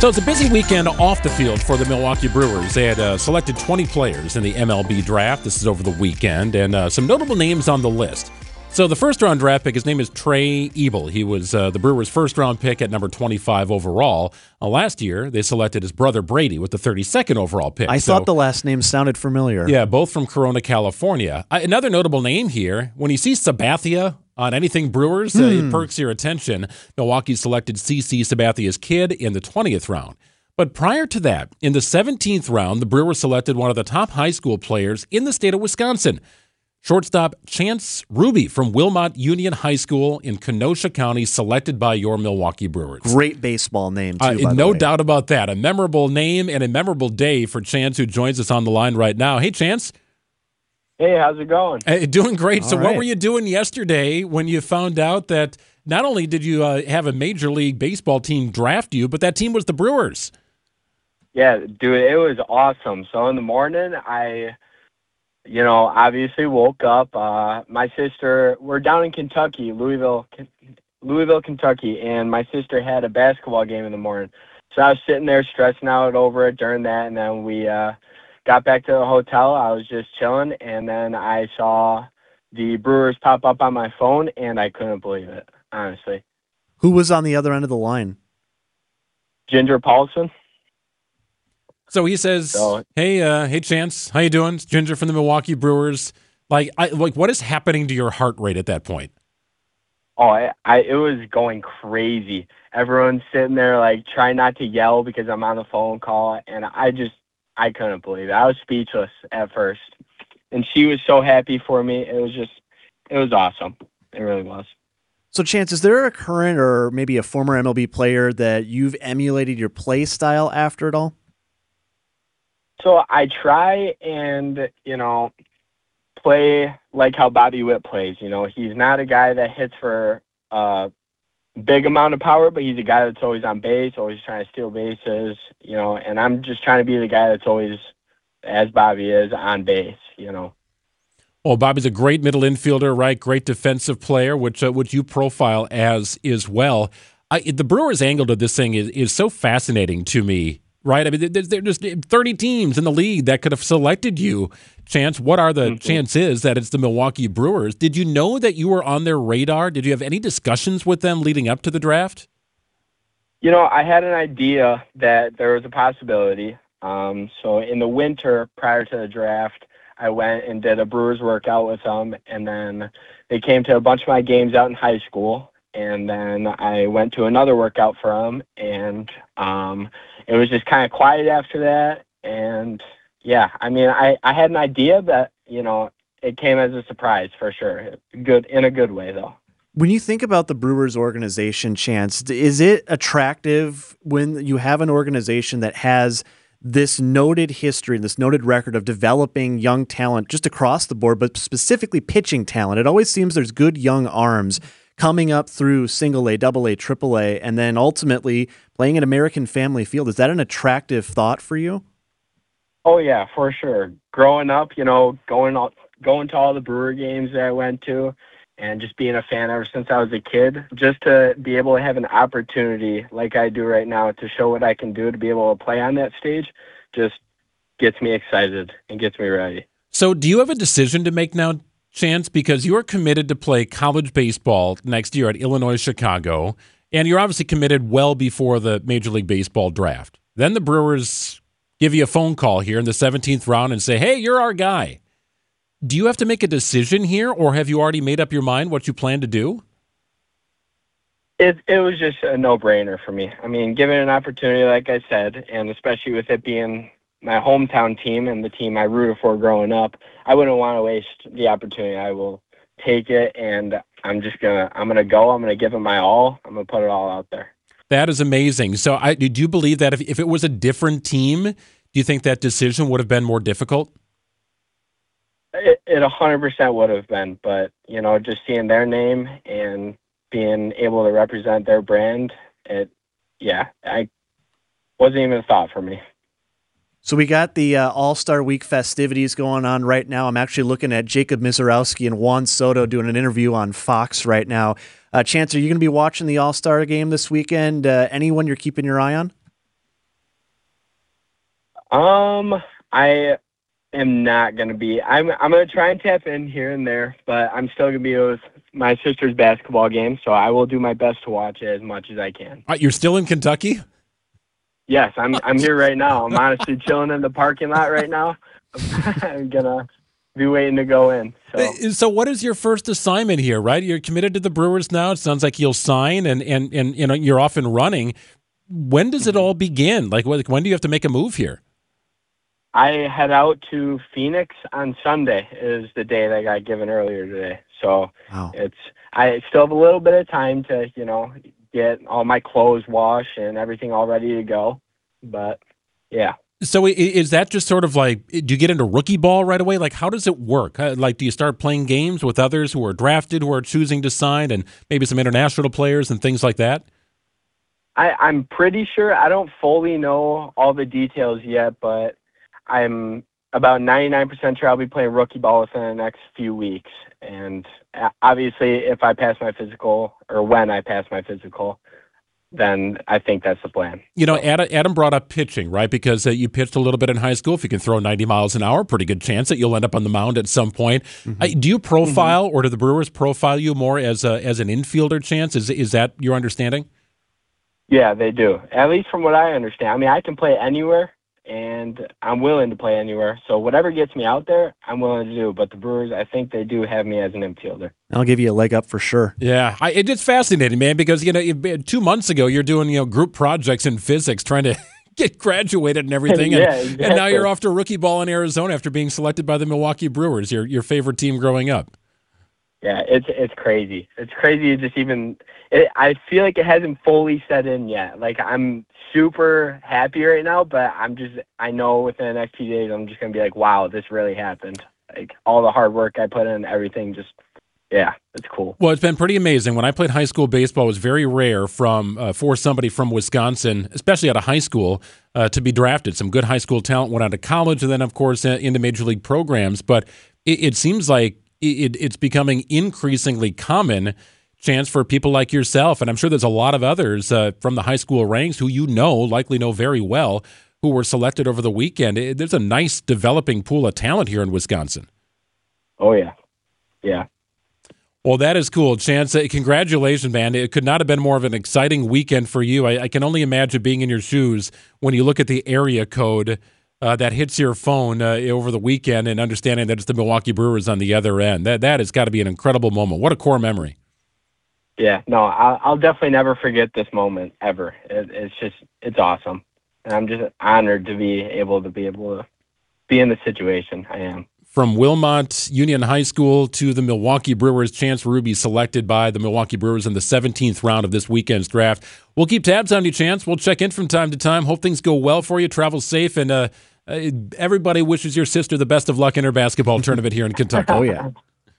So it's a busy weekend off the field for the Milwaukee Brewers. They had selected 20 players in the MLB draft. This is over the weekend, and some notable names on the list. So the first-round draft pick, his name is Trey Ebel. He was the Brewers' first-round pick at number 25 overall. Last year, they selected his brother Brady with the 32nd overall pick. I thought the last name sounded familiar. Yeah, both from Corona, California. Another notable name here, when you see Sabathia on anything Brewers, it perks your attention. Milwaukee selected CC Sabathia's kid in the 20th round. But prior to that, in the 17th round, the Brewers selected one of the top high school players in the state of Wisconsin. Shortstop Chance Ruby from Wilmot Union High School in Kenosha County, selected by your Milwaukee Brewers. Great baseball name, too, by the no way. doubt about that. A memorable name and a memorable day for Chance, who joins us on the line right now. Hey, Chance. Hey, how's it going? Doing great. So right. What were you doing yesterday when you found out that not only did you have a Major League Baseball team draft you, but that team was the Brewers? Yeah, dude, it was awesome. So in the morning, I obviously woke up. My sister, we're down in Kentucky, Louisville, Kentucky, and my sister had a basketball game in the morning. So I was sitting there stressing out over it during that, and then we got back to the hotel. I was just chilling, and then I saw the Brewers pop up on my phone, and I couldn't believe it, honestly. Who was on the other end of the line? Ginger Paulson. So he says, hey, Chance, how you doing? It's Ginger from the Milwaukee Brewers. What is happening to your heart rate at that point? Oh, it was going crazy. Everyone's sitting there, trying not to yell because I'm on the phone call, and I couldn't believe it. I was speechless at first. And she was so happy for me. It was awesome. It really was. So, Chance, is there a current or maybe a former MLB player that you've emulated your play style after it all? So I try and, play like how Bobby Witt plays. He's not a guy that hits for a big amount of power, but he's a guy that's always on base, always trying to steal bases, and I'm just trying to be the guy that's always, as Bobby is, on base, Well, Bobby's a great middle infielder, right? Great defensive player, which you profile as well. The Brewers' angle to this thing is so fascinating to me, right? I mean, there's just 30 teams in the league that could have selected you. Chance, what are the chances that it's the Milwaukee Brewers? Did you know that you were on their radar? Did you have any discussions with them leading up to the draft? I had an idea that there was a possibility. So in the winter prior to the draft, I went and did a Brewers workout with them, and then they came to a bunch of my games out in high school, and then I went to another workout for them, and it was just kind of quiet after that. And yeah, I mean, I had an idea, but it came as a surprise for sure. Good in a good way, though. When you think about the Brewers organization, Chance, is it attractive when you have an organization that has this noted history, this noted record of developing young talent just across the board, but specifically pitching talent? It always seems there's good young arms coming up through single A, double A, triple A, and then ultimately playing at American Family Field. Is that an attractive thought for you? Oh yeah, for sure. Growing up, going to all the Brewer games that I went to, and just being a fan ever since I was a kid, just to be able to have an opportunity like I do right now to show what I can do, to be able to play on that stage, just gets me excited and gets me ready. So do you have a decision to make now, Chance? Because you are committed to play college baseball next year at Illinois Chicago, and you're obviously committed well before the Major League Baseball draft. Then the Brewers give you a phone call here in the 17th round and say, hey, you're our guy. Do you have to make a decision here, or have you already made up your mind what you plan to do? It was just a no-brainer for me. I mean, given an opportunity, like I said, and especially with it being my hometown team and the team I rooted for growing up, I wouldn't want to waste the opportunity. I will take it, and I'm going to give it my all. I'm going to put it all out there. That is amazing. So do you believe that if it was a different team, do you think that decision would have been more difficult? It 100% would have been, but, just seeing their name and being able to represent their brand, I wasn't even a thought for me. So we got the All-Star Week festivities going on right now. I'm actually looking at Jacob Misiorowski and Juan Soto doing an interview on Fox right now. Chance, are you going to be watching the All-Star game this weekend? Anyone you're keeping your eye on? I am not going to be. I'm going to try and tap in here and there, but I'm still going to be with my sister's basketball game, so I will do my best to watch it as much as I can. You're still in Kentucky? Yes, I'm here right now. I'm honestly chilling in the parking lot right now. I'm going to be waiting to go in. So what is your first assignment here, right? You're committed to the Brewers now. It sounds like you'll sign and you know, you're off and running. When does it all begin? Like, when do you have to make a move here? I head out to Phoenix on Sunday is the day that I got given earlier today. So Wow. I still have a little bit of time to, you know, get all my clothes washed and everything all ready to go. But yeah. So is that just sort of like, do you get into rookie ball right away? Like, how does it work? Like, do you start playing games with others who are drafted, who are choosing to sign, and maybe some international players and things like that? I'm pretty sure. I don't fully know all the details yet, but I'm about 99% sure I'll be playing rookie ball within the next few weeks. And obviously, if I pass my physical, or when I pass my physical, then I think that's the plan. You know, Adam brought up pitching, right? Because you pitched a little bit in high school. If you can throw 90 miles an hour, pretty good chance that you'll end up on the mound at some point. Mm-hmm. Do you profile, or do the Brewers profile you more as an infielder chance? Is that your understanding? Yeah, they do. At least from what I understand. I mean, I can play anywhere, and I'm willing to play anywhere. So whatever gets me out there, I'm willing to do. But the Brewers, I think they do have me as an infielder. I'll give you a leg up for sure. Yeah, it's fascinating, man, because, you know, 2 months ago, you're doing, you know, group projects in physics, trying to get graduated and everything. Yeah, exactly. And now you're off to rookie ball in Arizona after being selected by the Milwaukee Brewers, your favorite team growing up. Yeah, it's crazy. It's crazy to just even I feel like it hasn't fully set in yet. Like, I'm super happy right now, but I know within the next few days I'm just going to be like, wow, this really happened. Like, all the hard work I put in, everything just, yeah, it's cool. Well, it's been pretty amazing. When I played high school baseball, it was very rare for somebody from Wisconsin, especially out of high school, to be drafted. Some good high school talent went out to college and then, of course, into major league programs. But it seems like it's becoming increasingly common chance for people like yourself, and I'm sure there's a lot of others from the high school ranks who likely know very well, who were selected over the weekend. There's a nice developing pool of talent here in Wisconsin. Oh, yeah. Yeah. Well, that is cool. Chance, congratulations, man. It could not have been more of an exciting weekend for you. I can only imagine being in your shoes when you look at the area code that hits your phone over the weekend and understanding that it's the Milwaukee Brewers on the other end. That has got to be an incredible moment. What a core memory. Yeah, no, I'll definitely never forget this moment ever. It's awesome. And I'm just honored to be able to be in the situation I am. From Wilmot Union High School to the Milwaukee Brewers, Chance Ruby selected by the Milwaukee Brewers in the 17th round of this weekend's draft. We'll keep tabs on you, Chance. We'll check in from time to time. Hope things go well for you. Travel safe, and everybody wishes your sister the best of luck in her basketball tournament here in Kentucky. Oh, yeah.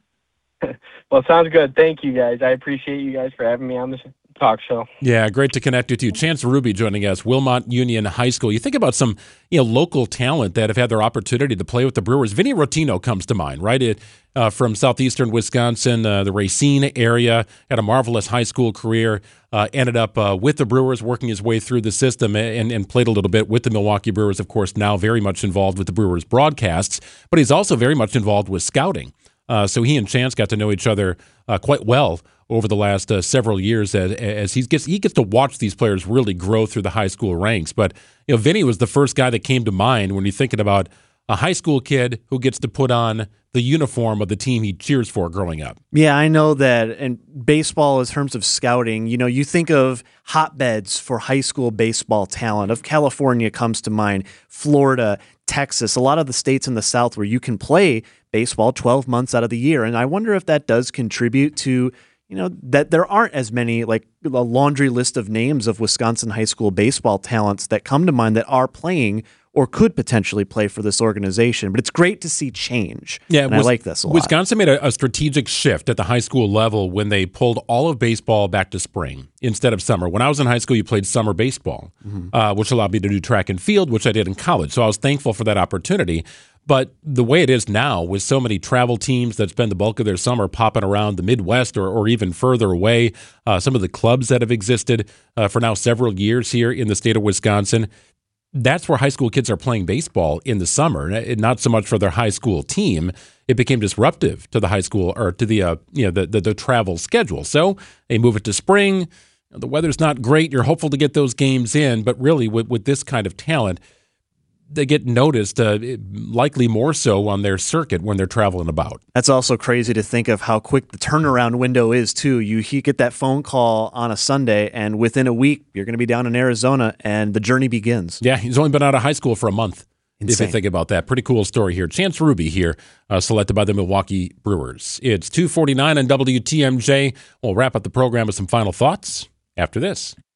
Well, sounds good. Thank you, guys. I appreciate you guys for having me on this talk show. Yeah, great to connect with you. Chance Ruby joining us, Wilmot Union High School. You think about some local talent that have had their opportunity to play with the Brewers. Vinny Rotino comes to mind, right? From southeastern Wisconsin, the Racine area, had a marvelous high school career, ended up with the Brewers, working his way through the system and played a little bit with the Milwaukee Brewers, of course, now very much involved with the Brewers broadcasts, but he's also very much involved with scouting. So he and Chance got to know each other quite well over the last several years as he gets to watch these players really grow through the high school ranks. But Vinny was the first guy that came to mind when you're thinking about a high school kid who gets to put on the uniform of the team he cheers for growing up. Yeah, I know that. And baseball, in terms of scouting, you think of hotbeds for high school baseball talent. Of California comes to mind, Florida, Texas, a lot of the states in the South where you can play baseball 12 months out of the year. And I wonder if that does contribute to, that there aren't as many, like a laundry list of names of Wisconsin high school baseball talents that come to mind that are playing or could potentially play for this organization. But it's great to see change. Yeah, and I like this a lot. Wisconsin made a strategic shift at the high school level when they pulled all of baseball back to spring instead of summer. When I was in high school, you played summer baseball, which allowed me to do track and field, which I did in college. So I was thankful for that opportunity. But the way it is now, with so many travel teams that spend the bulk of their summer popping around the Midwest or even further away, some of the clubs that have existed for now several years here in the state of Wisconsin, that's where high school kids are playing baseball in the summer, not so much for their high school team. It became disruptive to the high school or to the travel schedule. So they move it to spring. The weather's not great. You're hopeful to get those games in, but really with this kind of talent, they get noticed, likely more so on their circuit when they're traveling about. That's also crazy to think of how quick the turnaround window is, too. You get that phone call on a Sunday, and within a week, you're going to be down in Arizona, and the journey begins. Yeah, he's only been out of high school for a month. Insane. If you think about that. Pretty cool story here. Chance Ruby here, selected by the Milwaukee Brewers. It's 2:49 on WTMJ. We'll wrap up the program with some final thoughts after this.